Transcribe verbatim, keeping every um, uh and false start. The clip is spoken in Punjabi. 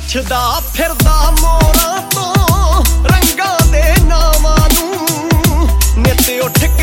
ਪੁੱਛਦਾ ਫਿਰਦਾ ਮੋਰਾਂ ਤੋਂ ਰੰਗਾਂ ਦੇ ਨਾਵਾਂ ਨੂੰ ਨਿੱਤ ਉੱਠ